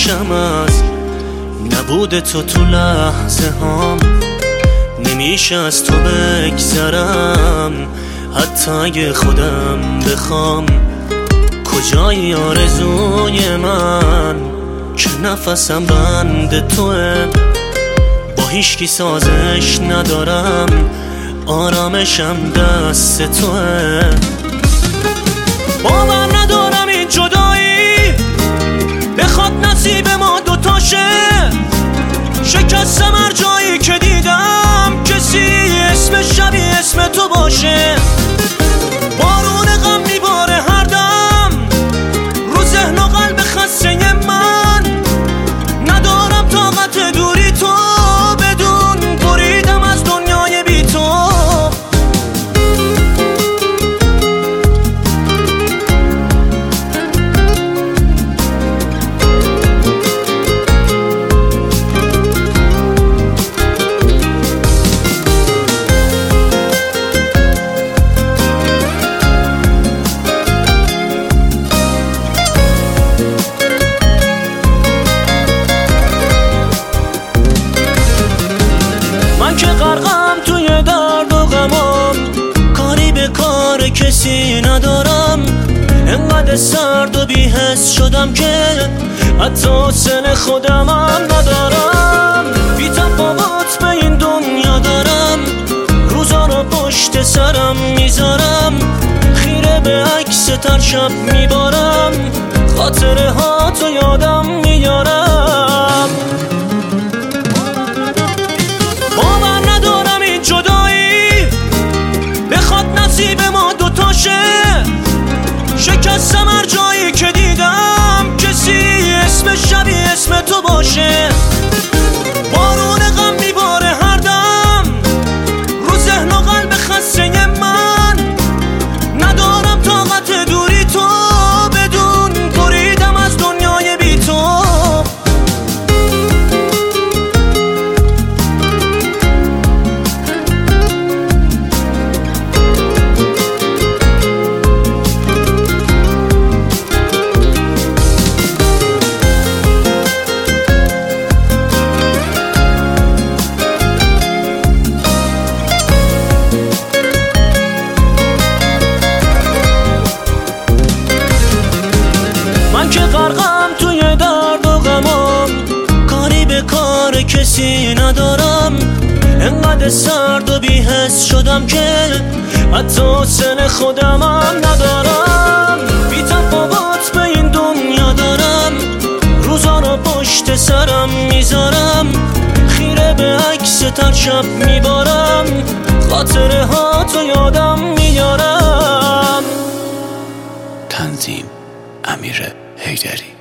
میشم از نبود تو لحظه هام. نمیشه از تو بگذرم حتی اگه خودم بخوام. کجای آرزوی من که نفسم بند توه. با هیچکی سازش ندارم آرامشم دست توه. باور ندارم این جدایی بخواد نصیب ما دوتاشه. شکستم هر جایی که دیدم کسی اسم شبیه اسم تو باشه. بارون غم میباره هر دم رو ذهن و قلب خسته من. ندارم طاقت دوری تو بدون بریدم از دنیای بی تو. من که غرقم توی درد و غمام، کاری به کار کسی ندارم. انقدر سرد و بی‌حس شدم که حتی حوصله خودمم ندارم. بی تفاوت به این دنیا دارم، روزا رو پشت سرم میذارم. خیره به عکس تر شب میبارم، خاطره ها تو یادم میارم. باور ندارم این جدایی بخواد نصیب ما دوتاشه. شکستم هر جایی که دیدم کسی اسم شبیه اسم تو باشه. بارون غم میباره هر دم رو ذهن و قلب خسته من. ندارم طاقت دوری تو بدون بریدم از دنیای بی تو. من که غرقم توی درد و غمام، کاری به کار کسی ندارم. انقدر سرد و بی‌حس شدم که حتی حوصله خودمم ندارم. بی تفاوت به این دنیا دارم، روزا رو پشت سرم میذارم. خیره به عکس تر شب میبارم، خاطره ها تو یادم میارم. تنظیم امیر حیدری.